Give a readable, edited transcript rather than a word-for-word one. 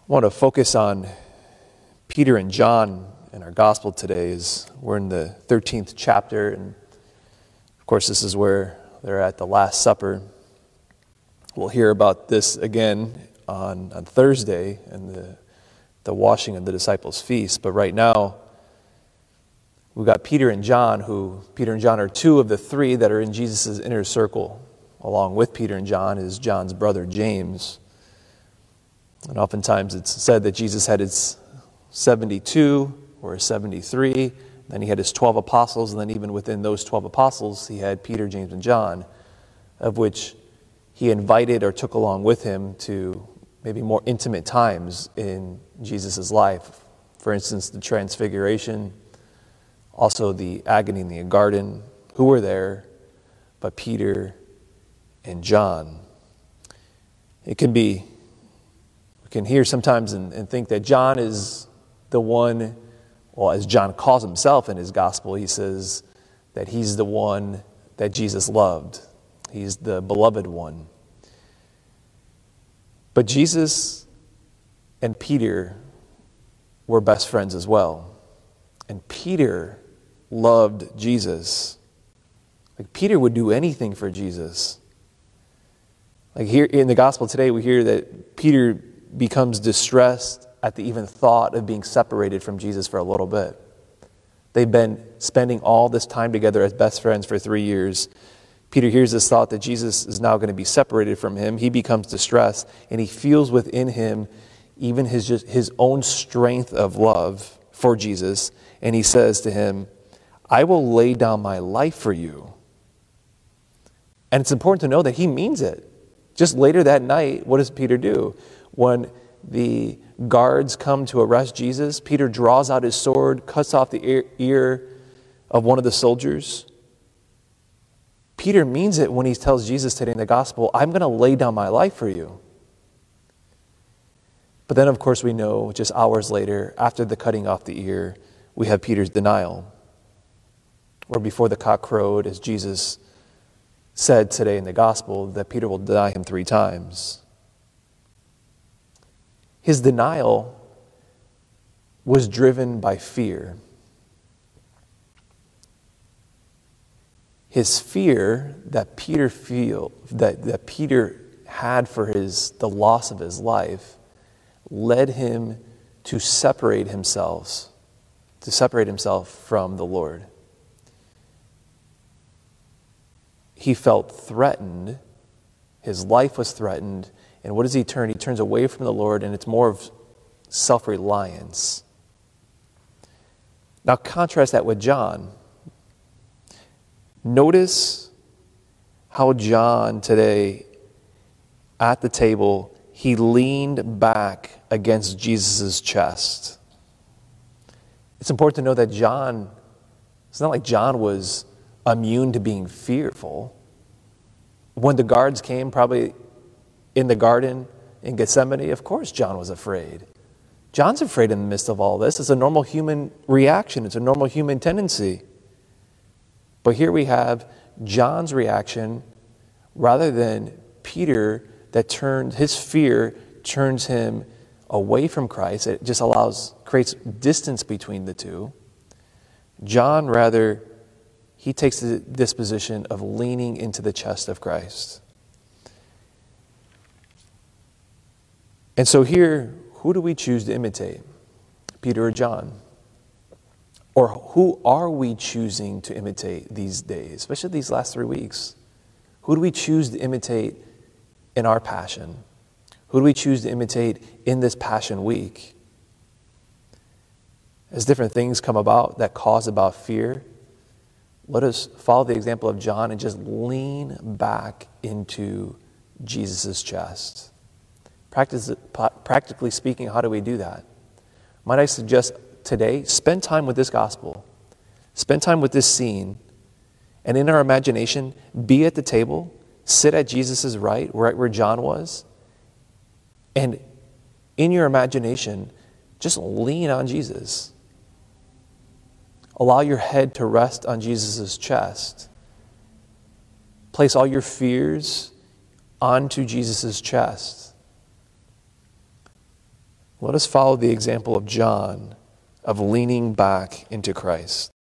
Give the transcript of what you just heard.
I want to focus on Peter and John in our gospel today. As we're in the 13th chapter, and of course this is where they're at the Last Supper. We'll hear about this again on Thursday and the washing of the disciples' feast. But right now, we've got Peter and John, Peter and John are two of the three that are in Jesus' inner circle. Along with Peter and John is John's brother James. And oftentimes it's said that Jesus had his 72 or his 73, then he had his 12 apostles, and then even within those 12 apostles, he had Peter, James, and John, of which he invited or took along with him to maybe more intimate times in Jesus' life. For instance, the Transfiguration, also the agony in the garden. Who were there but Peter and John? We can hear sometimes and think that John is the one, well, as John calls himself in his gospel, he says that he's the one that Jesus loved. He's the beloved one. But Jesus and Peter were best friends as well. And Peter loved Jesus. Like Peter would do anything for Jesus. Like here in the gospel today, we hear that Peter becomes distressed at the even thought of being separated from Jesus for a little bit. They've been spending all this time together as best friends for 3 years. Peter hears this thought that Jesus is now going to be separated from him. He becomes distressed, and he feels within him even his own strength of love for Jesus. And he says to him, "I will lay down my life for you." And it's important to know that he means it. Just later that night, what does Peter do? When the guards come to arrest Jesus, Peter draws out his sword, cuts off the ear of one of the soldiers. Peter means it when he tells Jesus today in the gospel, "I'm going to lay down my life for you." But then, of course, we know just hours later, after the cutting off the ear, we have Peter's denial. Or before the cock crowed, as Jesus said today in the gospel, that Peter will deny him 3 times. His denial was driven by fear. His fear that Peter had for the loss of his life led him to separate himself from the Lord. He felt threatened. His life was threatened. And what does he turn? He turns away from the Lord, and it's more of self-reliance. Now contrast that with John. Notice how John today, at the table, he leaned back against Jesus' chest. It's important to know that it's not like John was immune to being fearful. When the guards came, probably in the garden in Gethsemane, of course John was afraid. John's afraid in the midst of all this. It's a normal human reaction. It's a normal human tendency. But here we have John's reaction rather than Peter, that his fear turns him away from Christ. It just creates distance between the two. John, rather, he takes the disposition of leaning into the chest of Christ. And so here, who do we choose to imitate? Peter or John? Or who are we choosing to imitate these days, especially these last 3 weeks? Who do we choose to imitate in our passion? Who do we choose to imitate in this Passion Week? As different things come about that cause about fear, let us follow the example of John and just lean back into Jesus' chest. Practically speaking, how do we do that? Might I suggest today, spend time with this gospel. Spend time with this scene. And in our imagination, be at the table, sit at Jesus' right where John was. And in your imagination, just lean on Jesus. Allow your head to rest on Jesus' chest. Place all your fears onto Jesus' chest. Let us follow the example of John of leaning back into Christ.